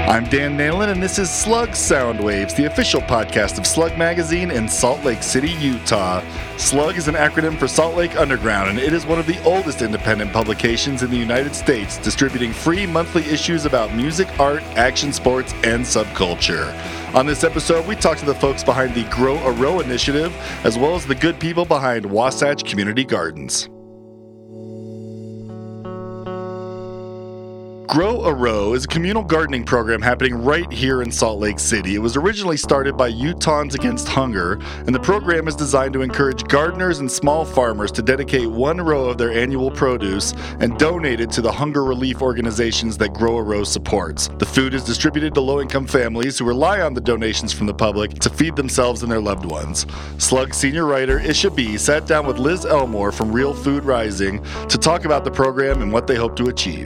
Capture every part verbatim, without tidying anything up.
I'm Dan Nalen, and this is Slug Soundwaves, the official podcast of Slug Magazine in Salt Lake City, Utah. Slug is an acronym for Salt Lake Underground, and it is one of the oldest independent publications in the United States, distributing free monthly issues about music, art, action sports, and subculture. On this episode, we talk to the folks behind the Grow a Row initiative, as well as the good people behind Wasatch Community Gardens. Grow a Row is a communal gardening program happening right here in Salt Lake City. It was originally started by Utahns Against Hunger, and the program is designed to encourage gardeners and small farmers to dedicate one row of their annual produce and donate it to the hunger relief organizations that Grow a Row supports. The food is distributed to low-income families who rely on the donations from the public to feed themselves and their loved ones. Slug senior writer Isha B. sat down with Liz Elmore from Real Food Rising to talk about the program and what they hope to achieve.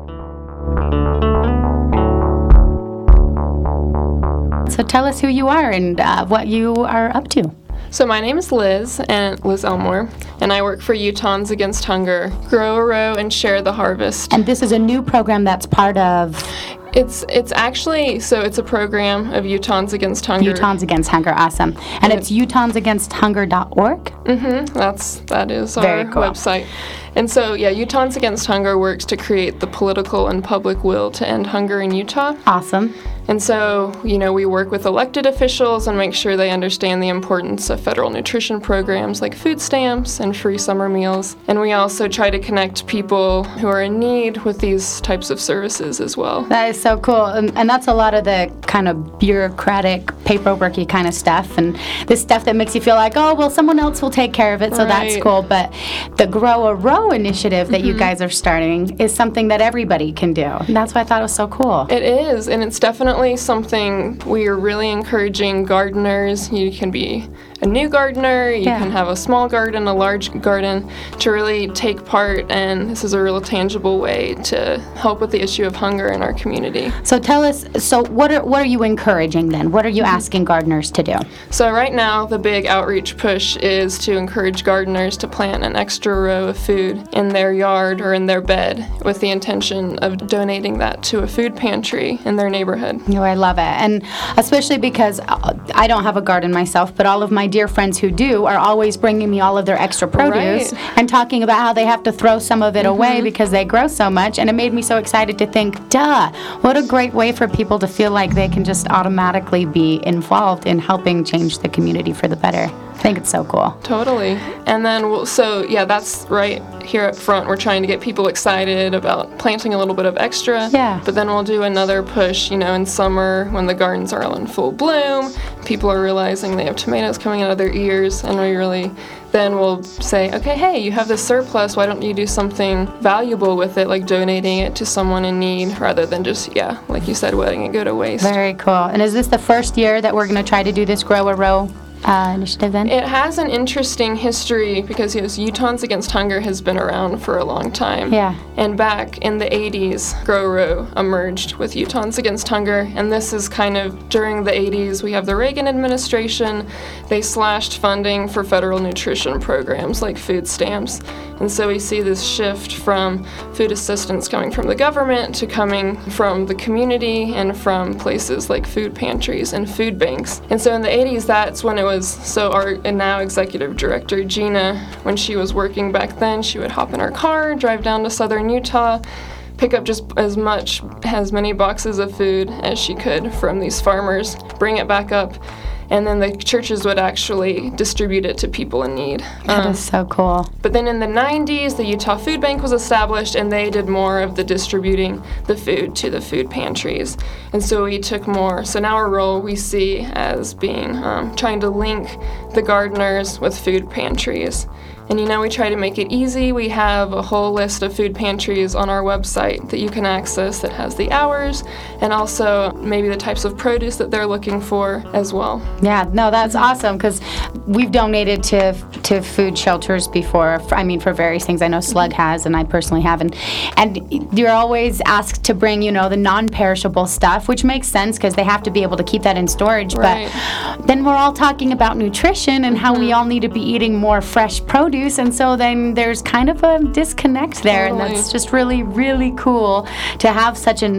So tell us who you are and uh, what you are up to. So my name is Liz, and Liz Elmore, and I work for Utahns Against Hunger, Grow a Row, and Share the Harvest. And this is a new program that's part of... It's it's actually, so it's a program of Utahns Against Hunger. Utahns Against Hunger, awesome. And, and it's utahns against hunger dot org? Mm-hmm, that's, that is Very our cool. website. And so, yeah, Utahns Against Hunger works to create the political and public will to end hunger in Utah. Awesome. And so, you know, we work with elected officials and make sure they understand the importance of federal nutrition programs like food stamps and free summer meals. And we also try to connect people who are in need with these types of services as well. That is so cool. And, and that's a lot of the kind of bureaucratic, paperworky kind of stuff. And this stuff that makes you feel like, oh, well, someone else will take care of it, so Right. that's cool. But the Grow a Row initiative that mm-hmm. you guys are starting is something that everybody can do. And that's why I thought it was so cool. It is, and it's definitely something we are really encouraging gardeners. You can be a new gardener, you yeah. can have a small garden, a large garden, to really take part, and this is a real tangible way to help with the issue of hunger in our community. So tell us, so what are what are you encouraging then? What are you asking gardeners to do? So right now, the big outreach push is to encourage gardeners to plant an extra row of food in their yard or in their bed with the intention of donating that to a food pantry in their neighborhood. Oh, I love it. And especially because I don't have a garden myself, but all of my dear friends who do are always bringing me all of their extra produce Right. and talking about how they have to throw some of it Mm-hmm. away because they grow so much. And it made me so excited to think, duh, what a great way for people to feel like they can just automatically be involved in helping change the community for the better. I think it's so cool. Totally. And then, we'll, so yeah, that's right here up front. We're trying to get people excited about planting a little bit of extra. Yeah. But then we'll do another push, you know, in summer when the gardens are all in full bloom. People are realizing they have tomatoes coming out of their ears, and we really, then we'll say, okay, hey, you have this surplus. Why don't you do something valuable with it, like donating it to someone in need, rather than just, yeah, like you said, letting it go to waste. Very cool. And is this the first year that we're going to try to do this Grow a Row Uh, initiative then? It has an interesting history because yes, Utahns Against Hunger has been around for a long time. Yeah. And back in the eighties, Grow a Row emerged with Utahns Against Hunger, and this is kind of during the eighties. We have the Reagan administration. They slashed funding for federal nutrition programs like food stamps. And so we see this shift from food assistance coming from the government to coming from the community and from places like food pantries and food banks. And so in the eighties, that's when it was, so our and now executive director, Gina, when she was working back then, she would hop in her car, drive down to southern Utah, pick up just as much, as many boxes of food as she could from these farmers, bring it back up, and then the churches would actually distribute it to people in need. That Um, is so cool. But then in the nineties, the Utah Food Bank was established, and they did more of the distributing the food to the food pantries. And so we took more. So now our role we see as being um, trying to link the gardeners with food pantries. And you know, we try to make it easy. We have a whole list of food pantries on our website that you can access that has the hours and also maybe the types of produce that they're looking for as well. Yeah, no, that's awesome because we've donated to to food shelters before. I mean, for various things. I know Slug has, and I personally have. And, and you're always asked to bring, you know, the non-perishable stuff, which makes sense because they have to be able to keep that in storage. Right. But then we're all talking about nutrition and how we all need to be eating more fresh produce. And so then there's kind of a disconnect there. Totally. And that's just really, really cool to have such an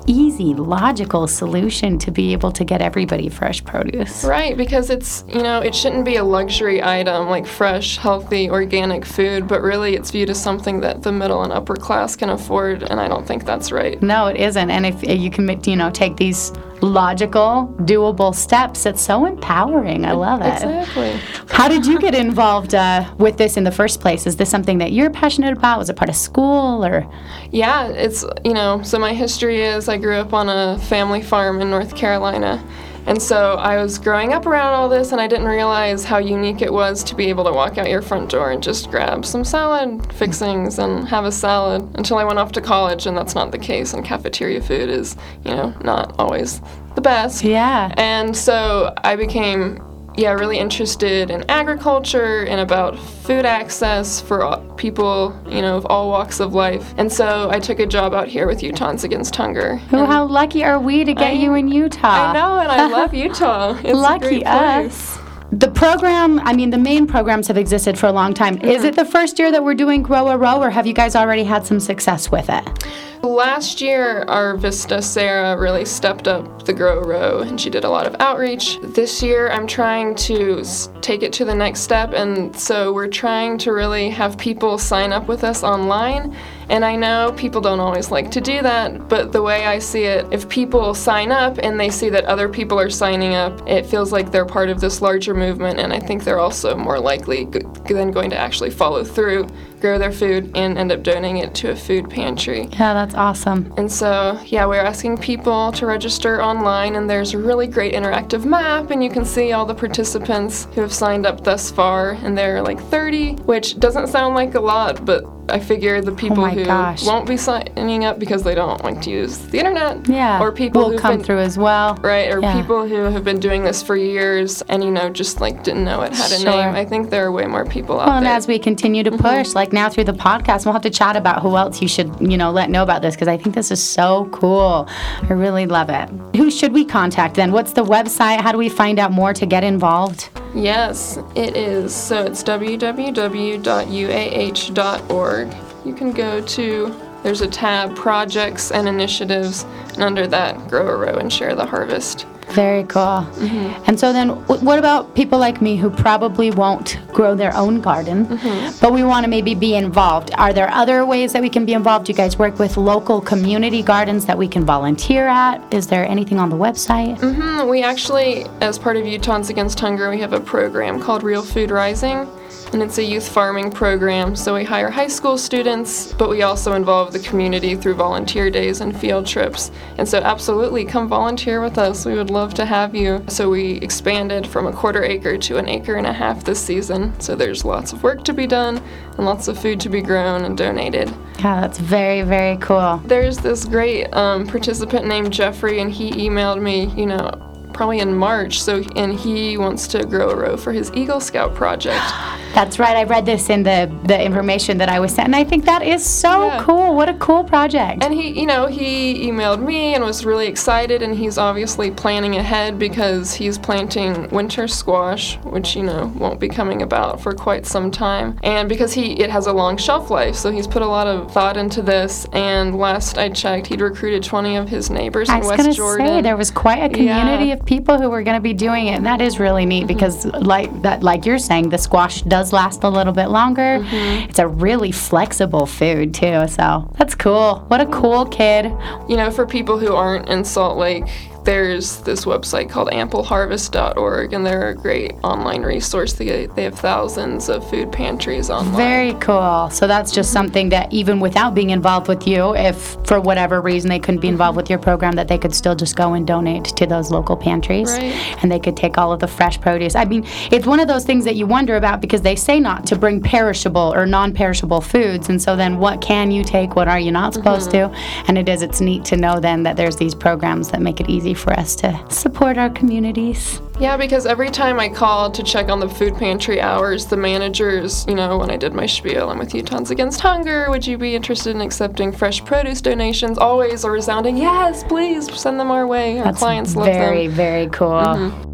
easy, logical solution to be able to get everybody fresh produce. Right, because it's, you know, it shouldn't be a luxury item like fresh, healthy, organic food, but really it's viewed as something that the middle and upper class can afford, and I don't think that's right. No, it isn't. And if you can, you know, take these logical, doable steps, it's so empowering. I love it. Exactly. How did you get involved uh, with this in the first place? Is this something that you're passionate about? Was it part of school or? Yeah, it's, you know, so my history is I grew up on a family farm in North Carolina. And so I was growing up around all this, and I didn't realize how unique it was to be able to walk out your front door and just grab some salad fixings and have a salad until I went off to college, and that's not the case, and cafeteria food is, you know, not always the best. Yeah. And so I became, yeah, really interested in agriculture and about food access for people, you know, of all walks of life. And so I took a job out here with Utahns Against Hunger. Oh, how lucky are we to get I, you in Utah? I know, and I love Utah. It's lucky a great place. us. The program, I mean, the main programs have existed for a long time. Mm-hmm. Is it the first year that we're doing Grow a Row, or have you guys already had some success with it? Last year, our Vista Sarah really stepped up the Grow a Row, and she did a lot of outreach. This year, I'm trying to take it to the next step, and so we're trying to really have people sign up with us online. And I know people don't always like to do that, but the way I see it, if people sign up and they see that other people are signing up, it feels like they're part of this larger movement, and I think they're also more likely g- than going to actually follow through, grow their food, and end up donating it to a food pantry. Yeah, that's awesome. And so, yeah, we're asking people to register online, and there's a really great interactive map, and you can see all the participants who have signed up thus far, and there are like thirty, which doesn't sound like a lot, but I figure the people oh who gosh. won't be signing up because they don't like to use the internet, yeah, or people will who've come been, through as well, right? Or yeah. people who have been doing this for years and you know just like didn't know it had a sure. name. I think there are way more people out well, there. And as we continue to push, mm-hmm. like now through the podcast, we'll have to chat about who else you should you know let know about this, because I think this is so cool. I really love it. Who should we contact then? What's the website? How do we find out more to get involved? Yes, it is. So it's w w w dot u a h dot org. You can go to, there's a tab, Projects and Initiatives, and under that, Grow a Row and Share the Harvest. Very cool. Mm-hmm. And so then, w- what about people like me who probably won't grow their own garden, mm-hmm. but we want to maybe be involved? Are there other ways that we can be involved? Do you guys work with local community gardens that we can volunteer at? Is there anything on the website? Mm-hmm. We actually, as part of Utahns Against Hunger, we have a program called Real Food Rising. And it's a youth farming program, so we hire high school students, but we also involve the community through volunteer days and field trips. And so absolutely, come volunteer with us. We would love to have you. So we expanded from a quarter acre to an acre and a half this season. So there's lots of work to be done and lots of food to be grown and donated. Yeah, that's very, very cool. There's this great um, participant named Jeffrey, and he emailed me, you know, probably in March, so and he wants to grow a row for his Eagle Scout project. That's right. I read this in the, the information that I was sent, and I think that is so yeah. cool. What a cool project. And he, you know, he emailed me and was really excited, and he's obviously planning ahead because he's planting winter squash, which, you know, won't be coming about for quite some time. And because he it has a long shelf life, so he's put a lot of thought into this, and last I checked, he'd recruited twenty of his neighbors in West Jordan. I was going to say, there was quite a community yeah. of people who were going to be doing it, and that is really neat, mm-hmm. because like that, like you're saying, the squash does last a little bit longer. Mm-hmm. It's a really flexible food too, so that's cool. What a cool kid. You know, for people who aren't in Salt Lake, there's this website called ample harvest dot org, and they're a great online resource. They, they have thousands of food pantries online. Very cool. So that's just something that even without being involved with you, if for whatever reason they couldn't be involved with your program, that they could still just go and donate to those local pantries. Right. And they could take all of the fresh produce. I mean, it's one of those things that you wonder about, because they say not to bring perishable or non-perishable foods, and so then what can you take, what are you not supposed mm-hmm. to? And it is, it's neat to know then that there's these programs that make it easy for us to support our communities. Yeah, because every time I called to check on the food pantry hours, the managers, you know, when I did my spiel, I'm with Utahns Against Hunger, would you be interested in accepting fresh produce donations? Always a resounding, yes, please, send them our way. Our That's clients love them. Very, very cool. Mm-hmm.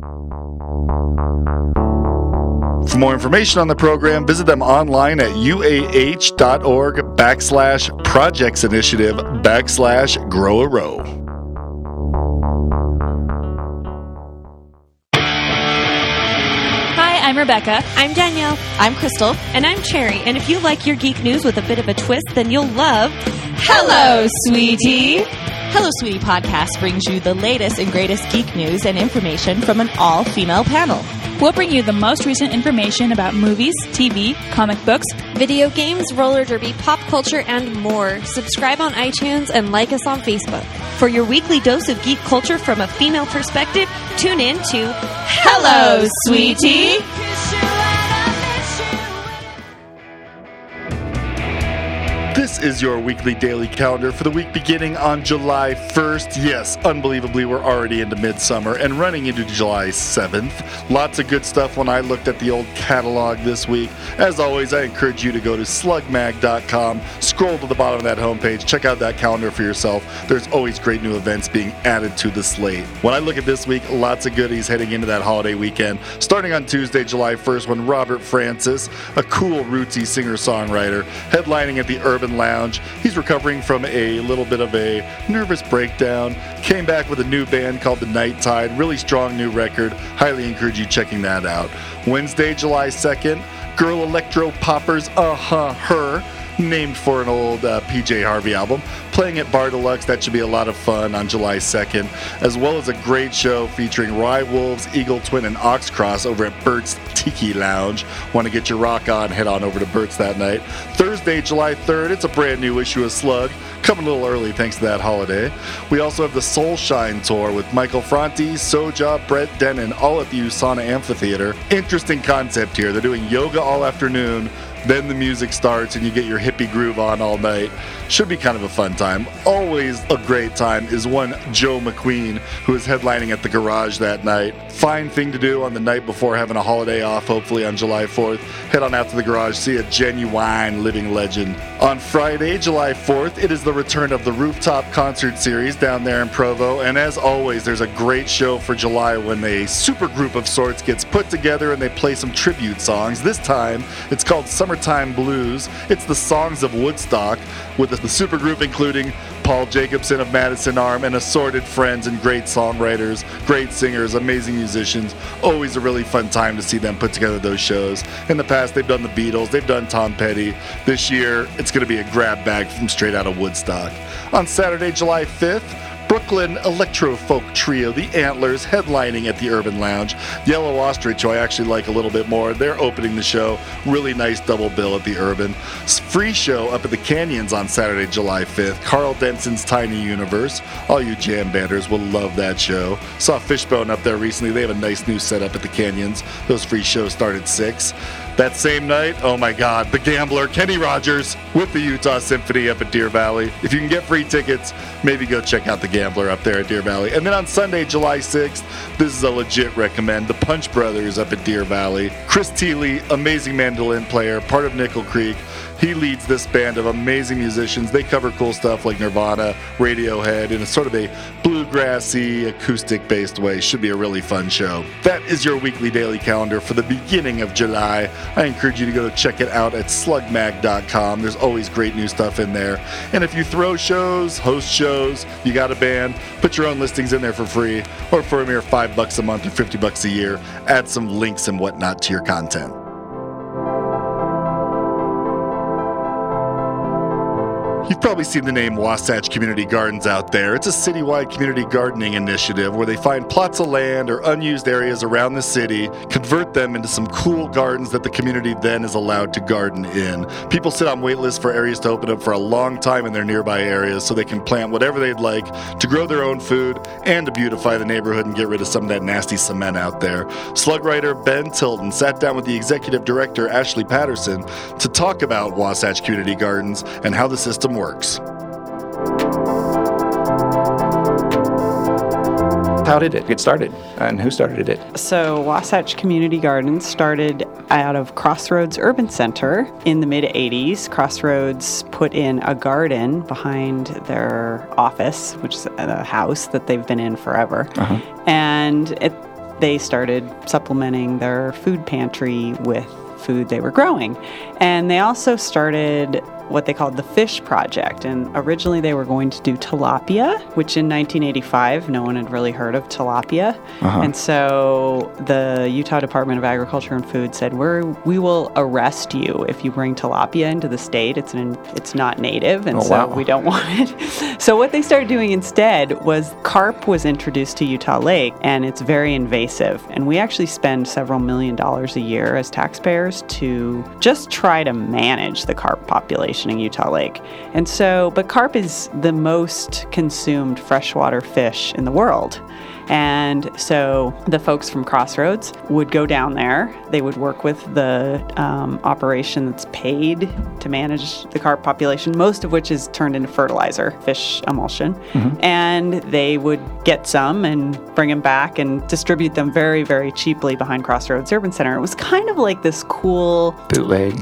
For more information on the program, visit them online at u a h dot org backslash projects initiative backslash grow a row. I'm Rebecca. I'm Danielle. I'm Crystal. And I'm Cherry. And if you like your geek news with a bit of a twist, then you'll love Hello, Sweetie. Hello, Sweetie podcast brings you the latest and greatest geek news and information from an all-female panel. We'll bring you the most recent information about movies, T V, comic books, video games, roller derby, pop culture, and more. Subscribe on iTunes and like us on Facebook. For your weekly dose of geek culture from a female perspective, tune in to Hello, Sweetie. This is your weekly daily calendar for the week beginning on July first. Yes, unbelievably, we're already into midsummer and running into July seventh. Lots of good stuff when I looked at the old catalog this week. As always, I encourage you to go to slug mag dot com, scroll to the bottom of that homepage, check out that calendar for yourself. There's always great new events being added to the slate. When I look at this week, lots of goodies heading into that holiday weekend. Starting on Tuesday, July first, when Robert Francis, a cool rootsy singer-songwriter, headlining at the Urban Lounge. He's recovering from a little bit of a nervous breakdown. Came back with a new band called The Night Tide. Really strong new record. Highly encourage you checking that out. Wednesday, July second, Girl Electro Poppers, Uh-Huh Her, named for an old uh, P J Harvey album, playing at Bar Deluxe. That should be a lot of fun on July second, as well as a great show featuring Rye Wolves, Eagle Twin, and Oxcross over at Bert's Tiki Lounge. Want to get your rock on? Head on over to Bert's that night. Thursday, July third, it's a brand new issue of Slug, coming a little early thanks to that holiday. We also have the Soul Shine Tour with Michael Franti, Soja, Brett Denon, all at the USANA Amphitheater. Interesting concept here. They're doing yoga all afternoon, then the music starts and you get your hippie groove on all night. Should be kind of a fun time. Always a great time is one Joe McQueen, who is headlining at the Garage that night. Fine thing to do on the night before having a holiday off, hopefully on July fourth. Head on out to the Garage, see a genuine living legend. On Friday, July fourth, it is the return of the Rooftop Concert Series down there in Provo. And as always, there's a great show for July when a super group of sorts gets put together and they play some tribute songs. This time, it's called Summertime Blues. It's the Songs of Woodstock, with the supergroup including Paul Jacobson of Madison Arm and assorted friends and great songwriters, great singers, amazing musicians. Always a really fun time to see them put together those shows. In the past, they've done the Beatles, they've done Tom Petty. This year, it's going to be a grab bag from straight out of Woodstock. On Saturday, July fifth, Brooklyn electro-folk trio, The Antlers, headlining at the Urban Lounge. Yellow Ostrich, who I actually like a little bit more, they're opening the show. Really nice double bill at the Urban. Free show up at the Canyons on Saturday, July fifth. Carl Denson's Tiny Universe. All you jam banders will love that show. Saw Fishbone up there recently. They have a nice new setup at the Canyons. Those free shows start at six. That same night, oh my God, The Gambler, Kenny Rogers with the Utah Symphony up at Deer Valley. If you can get free tickets, maybe go check out The Gambler up there at Deer Valley. And then on Sunday, July sixth, this is a legit recommend, The Punch Brothers up at Deer Valley. Chris Thiele, amazing mandolin player, part of Nickel Creek. He leads this band of amazing musicians. They cover cool stuff like Nirvana, Radiohead, in a sort of a bluegrassy, acoustic-based way. Should be a really fun show. That is your weekly daily calendar for the beginning of July. I encourage you to go check it out at slug mag dot com. There's always great new stuff in there. And if you throw shows, host shows, you got a band, put your own listings in there for free, or for a mere five bucks a month or fifty bucks a year. Add some links and whatnot to your content. You've probably seen the name Wasatch Community Gardens out there. It's a citywide community gardening initiative where they find plots of land or unused areas around the city, convert them into some cool gardens that the community then is allowed to garden in. People sit on wait lists for areas to open up for a long time in their nearby areas so they can plant whatever they'd like to grow their own food and to beautify the neighborhood and get rid of some of that nasty cement out there. Slug writer Ben Tilden sat down with the executive director Ashley Patterson to talk about Wasatch Community Gardens and how the system works. How did it get started, and who started it? So Wasatch Community Gardens started out of Crossroads Urban Center in the mid eighties. Crossroads put in a garden behind their office, which is a house that they've been in forever. Uh-huh. And it, they started supplementing their food pantry with food they were growing. And they also started what they called the Fish Project. And originally they were going to do tilapia, which in nineteen eighty-five, no one had really heard of tilapia. Uh-huh. And so the Utah Department of Agriculture and Food said, We're, we will arrest you if you bring tilapia into the state. It's an, it's not native, and oh, so wow. we don't want it. So what they started doing instead was carp was introduced to Utah Lake, and it's very invasive. And we actually spend several million dollars a year as taxpayers to just try to manage the carp population in Utah Lake. And so, but carp is the most consumed freshwater fish in the world. And so the folks from Crossroads would go down there. They would work with the um, operation that's paid to manage the carp population, most of which is turned into fertilizer, fish emulsion. Mm-hmm. And they would get some and bring them back and distribute them very, very cheaply behind Crossroads Urban Center. It was kind of like this cool... bootleg.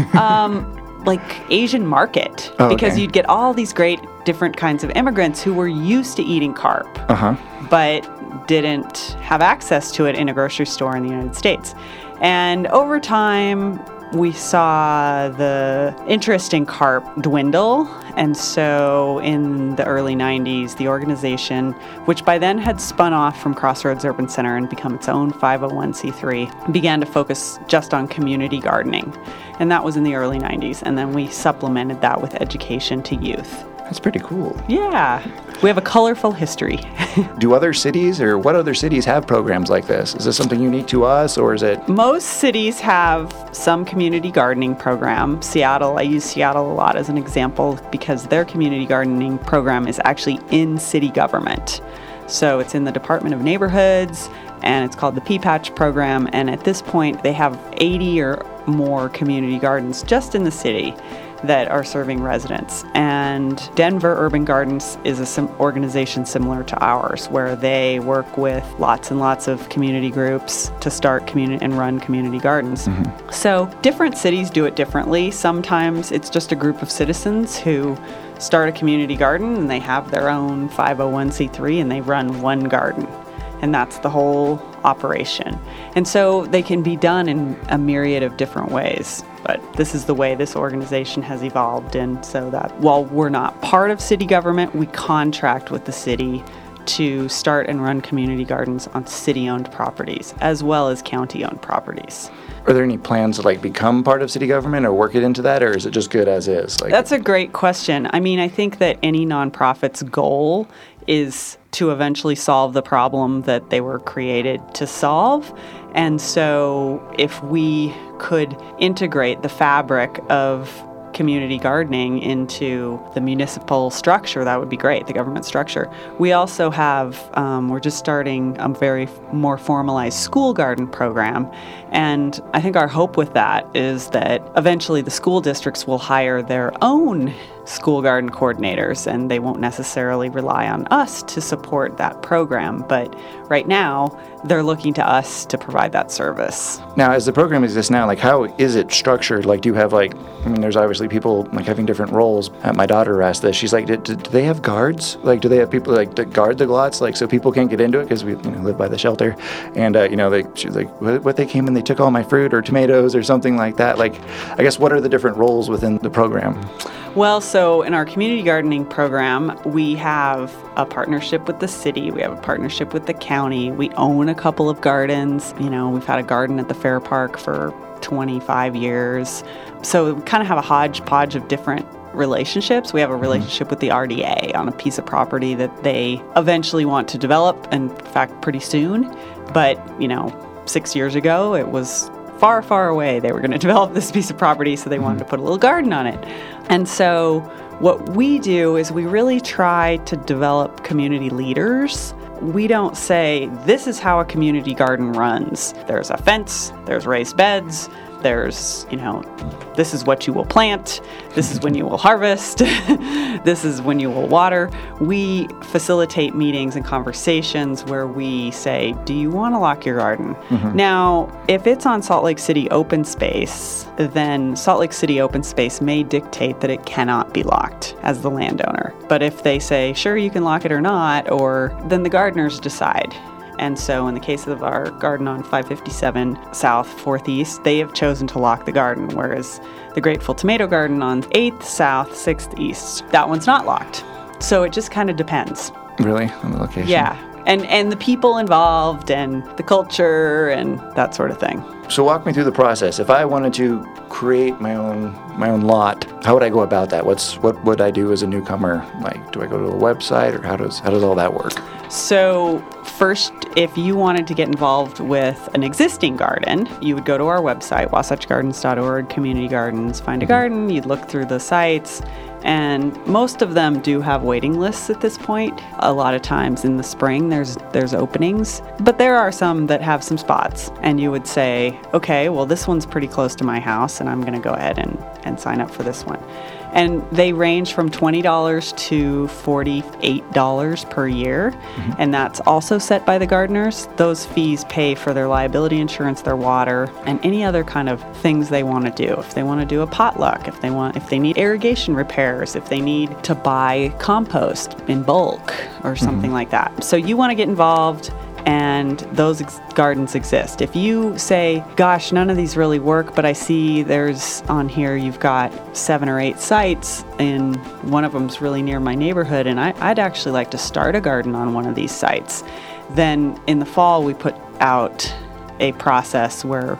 um, like Asian market. Oh, because okay. you'd get all these great different kinds of immigrants who were used to eating carp. Uh-huh. But didn't have access to it in a grocery store in the United States. And over time, we saw the interest in carp dwindle. And so in the early nineties, the organization, which by then had spun off from Crossroads Urban Center and become its own five oh one c three, began to focus just on community gardening. And that was in the early nineties. And then we supplemented that with education to youth. That's pretty cool. Yeah. We have a colorful history. Do other cities or what other cities have programs like this? Is this something unique to us, or is it? Most cities have some community gardening program. Seattle, I use Seattle a lot as an example because their community gardening program is actually in city government. So it's in the Department of Neighborhoods, and it's called the Pea Patch program. And at this point, they have eighty or more community gardens just in the city that are serving residents. And Denver Urban Gardens is a sim- organization similar to ours, where they work with lots and lots of community groups to start community and run community gardens. Mm-hmm. So different cities do it differently. Sometimes it's just a group of citizens who start a community garden and they have their own five oh one c three and they run one garden. And that's the whole operation. And so they can be done in a myriad of different ways. But this is the way this organization has evolved. And so that while we're not part of city government, we contract with the city to start and run community gardens on city-owned properties, as well as county-owned properties. Are there any plans to like become part of city government or work it into that, or is it just good as is? Like, that's a great question. I mean, I think that any nonprofit's goal is to eventually solve the problem that they were created to solve. And so if we could integrate the fabric of community gardening into the municipal structure, that would be great, the government structure. We also have, um, we're just starting a very more formalized school garden program. And I think our hope with that is that eventually the school districts will hire their own school garden coordinators, and they won't necessarily rely on us to support that program. But right now, they're looking to us to provide that service. Now, as the program exists now, like how is it structured? Like, do you have like, I mean, there's obviously people like having different roles. Uh, my daughter asked this. She's like, do, do they have guards? Like, do they have people like to guard the lots, like so people can't get into it because we you know, live by the shelter? And uh, you know, they, she's like, what, what they came and they took all my fruit or tomatoes or something like that. Like, I guess what are the different roles within the program? Well, so in our community gardening program, we have a partnership with the city. We have a partnership with the county. We own a couple of gardens. You know, we've had a garden at the Fair Park for twenty-five years. So we kind of have a hodgepodge of different relationships. We have a relationship with the R D A on a piece of property that they eventually want to develop, in fact, pretty soon. But, you know, six years ago, it was far, far away. They were going to develop this piece of property, so they wanted to put a little garden on it. And so what we do is we really try to develop community leaders. We don't say, this is how a community garden runs. There's a fence, there's raised beds, there's, you know, this is what you will plant, this is when you will harvest, this is when you will water. We facilitate meetings and conversations where we say, do you want to lock your garden? Mm-hmm. Now, if it's on Salt Lake City open space, then Salt Lake City open space may dictate that it cannot be locked as the landowner. But if they say, sure, you can lock it or not, or then the gardeners decide. And so in the case of our garden on five fifty-seven South fourth East, they have chosen to lock the garden, whereas the Grateful Tomato Garden on eighth South sixth East, that one's not locked. So it just kind of depends. Really? On the location? Yeah. And and the people involved and the culture and that sort of thing. So walk me through the process. If I wanted to create my own my own lot, how would I go about that? What's what would I do as a newcomer? Like, do I go to a website, or how does how does all that work? So first, if you wanted to get involved with an existing garden, you would go to our website, wasatch gardens dot org, community gardens, find a garden. You'd look through the sites, and most of them do have waiting lists at this point. A lot of times in the spring, there's there's openings, but there are some that have some spots, and you would say, okay, well, this one's pretty close to my house, and I'm going to go ahead and, and sign up for this one. And they range from twenty dollars to forty-eight dollars per year, mm-hmm. and that's also set by the gardeners. Those fees pay for their liability insurance, their water, and any other kind of things they want to do. If they want to do a potluck, if they want, if they need irrigation repairs, if they need to buy compost in bulk or something mm-hmm. like that. So you want to get involved, and those ex- gardens exist. If you say, gosh, none of these really work, but I see there's on here you've got seven or eight sites, and one of them's really near my neighborhood, and I, I'd actually like to start a garden on one of these sites, then in the fall we put out a process where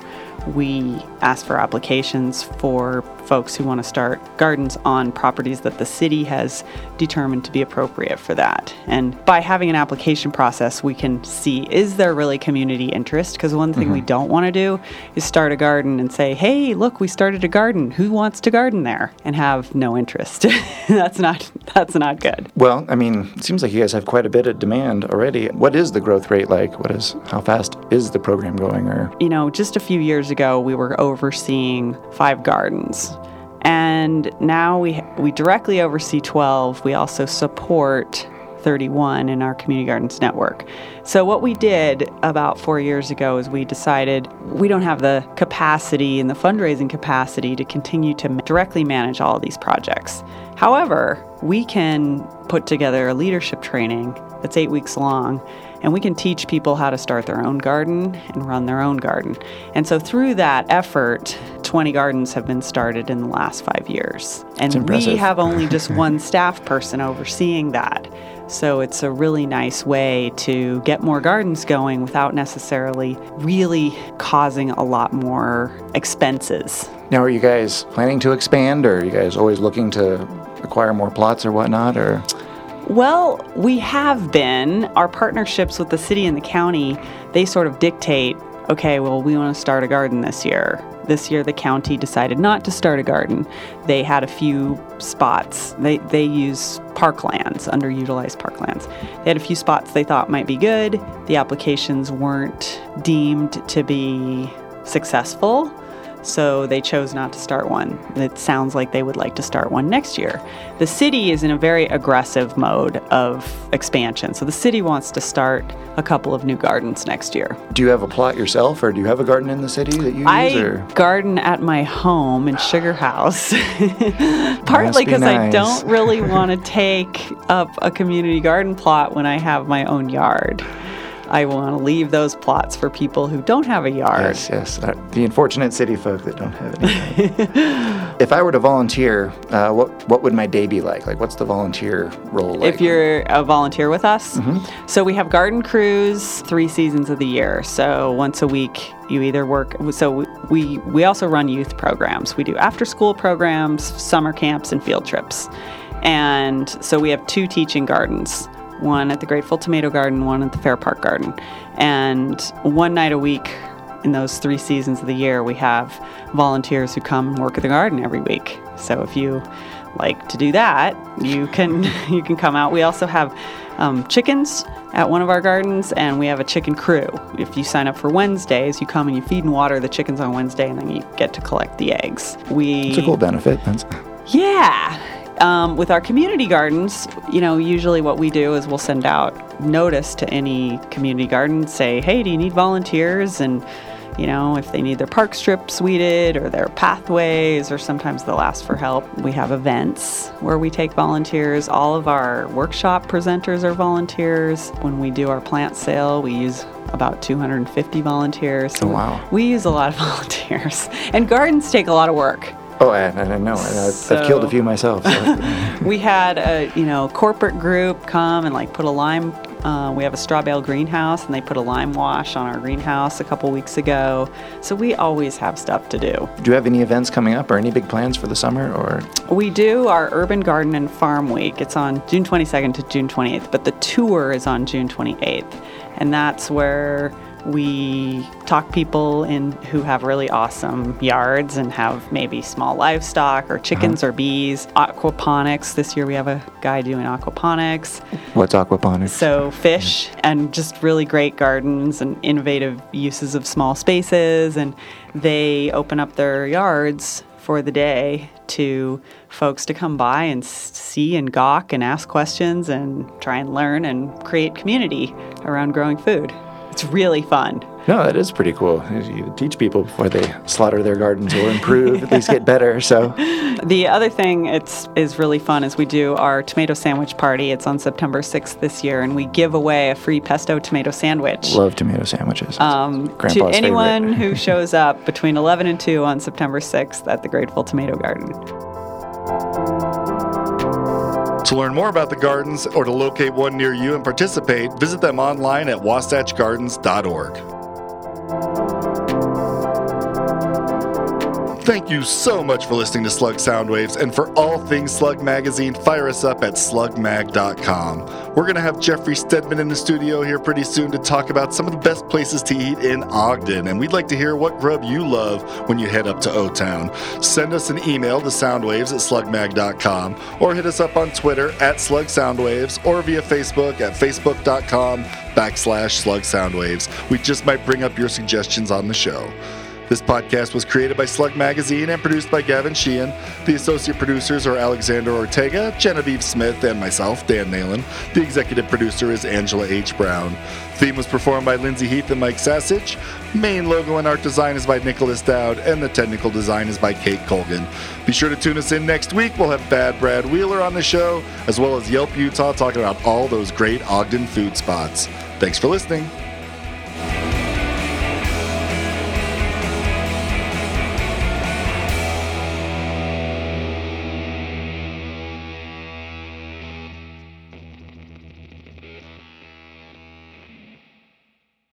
we ask for applications for folks who want to start gardens on properties that the city has determined to be appropriate for that. And by having an application process, we can see, is there really community interest? Because one thing mm-hmm. we don't want to do is start a garden and say, hey, look, we started a garden. Who wants to garden there? And have no interest. That's not that's not good. Well, I mean, it seems like you guys have quite a bit of demand already. What is the growth rate like? What is how fast is the program going? Or you know, just a few years ago, we were overseeing five gardens. And now we we directly oversee twelve. We also support thirty-one in our Community Gardens Network. So what we did about four years ago is we decided we don't have the capacity and the fundraising capacity to continue to directly manage all of these projects. However, we can put together a leadership training that's eight weeks long, and we can teach people how to start their own garden and run their own garden. And so through that effort, twenty gardens have been started in the last five years. And we have only just one staff person overseeing that. So it's a really nice way to get more gardens going without necessarily really causing a lot more expenses. Now, are you guys planning to expand, or are you guys always looking to acquire more plots or whatnot, or? Well, we have been. Our partnerships with the city and the county, they sort of dictate, okay, well, we want to start a garden this year. This year, the county decided not to start a garden. They had a few spots. They they use parklands, underutilized parklands. They had a few spots they thought might be good. The applications weren't deemed to be successful, so they chose not to start one. It sounds like they would like to start one next year. The city is in a very aggressive mode of expansion, so the city wants to start a couple of new gardens next year. Do you have a plot yourself, or do you have a garden in the city that you I use? I garden at my home in Sugar House, partly because be nice. I don't really want to take up a community garden plot when I have my own yard. I want to leave those plots for people who don't have a yard. Yes, yes. Uh, the unfortunate city folk that don't have anything. If I were to volunteer, uh, what what would my day be like? Like, what's the volunteer role like? If you're a volunteer with us, mm-hmm. so we have garden crews three seasons of the year. So once a week, you either work. So we we also run youth programs. We do after-school programs, summer camps, and field trips. And so we have two teaching gardens. One at the Grateful Tomato Garden, one at the Fair Park Garden. And one night a week in those three seasons of the year, we have volunteers who come and work at the garden every week. So if you like to do that, you can you can come out. We also have um, chickens at one of our gardens, and we have a chicken crew. If you sign up for Wednesdays, you come and you feed and water the chickens on Wednesday, and then you get to collect the eggs. We It's a cool benefit. That's... Yeah. Um, with our community gardens, you know, usually what we do is we'll send out notice to any community garden, say, hey, do you need volunteers? And you know, if they need their park strips weeded or their pathways, or sometimes they'll ask for help. We have events where we take volunteers. All of our workshop presenters are volunteers. When we do our plant sale, we use about two hundred fifty volunteers. So oh, wow. We use a lot of volunteers. And gardens take a lot of work. Oh, I, I know. I've, So, I've killed a few myself. So. We had a, you know, corporate group come and like put a lime, uh, we have a straw bale greenhouse, and they put a lime wash on our greenhouse a couple weeks ago. So we always have stuff to do. Do you have any events coming up or any big plans for the summer? Or We do our Urban Garden and Farm Week. It's on June twenty-second to June twenty-eighth, but the tour is on June twenty-eighth. And that's where we talk people in who have really awesome yards and have maybe small livestock or chickens uh-huh. or bees. Aquaponics. This year we have a guy doing aquaponics. What's aquaponics? So fish and just really great gardens and innovative uses of small spaces. And they open up their yards for the day to folks to come by and see and gawk and ask questions and try and learn and create community around growing food. It's really fun. No, that is pretty cool. You teach people before they slaughter their gardens or improve, at least get better. So, the other thing it's is really fun is we do our tomato sandwich party. It's on September sixth this year, and we give away a free pesto tomato sandwich. Love tomato sandwiches. Um, Grandpa's to anyone favorite. who shows up between eleven and two on September sixth at the Grateful Tomato Garden. To learn more about the gardens or to locate one near you and participate, visit them online at wasatch gardens dot org. Thank you so much for listening to Slug Soundwaves, and for all things Slug Magazine, fire us up at slug mag dot com. We're going to have Jeffrey Stedman in the studio here pretty soon to talk about some of the best places to eat in Ogden, and we'd like to hear what grub you love when you head up to O-Town. Send us an email to soundwaves at slug mag dot com, or hit us up on Twitter at Slug Soundwaves, or via Facebook at facebook dot com backslash Slug Soundwaves. We just might bring up your suggestions on the show. This podcast was created by Slug Magazine and produced by Gavin Sheehan. The associate producers are Alexander Ortega, Genevieve Smith, and myself, Dan Nalen. The executive producer is Angela H. Brown. Theme was performed by Lindsay Heath and Mike Sassage. Main logo and art design is by Nicholas Dowd, and the technical design is by Kate Colgan. Be sure to tune us in next week. We'll have Bad Brad Wheeler on the show, as well as Yelp Utah talking about all those great Ogden food spots. Thanks for listening.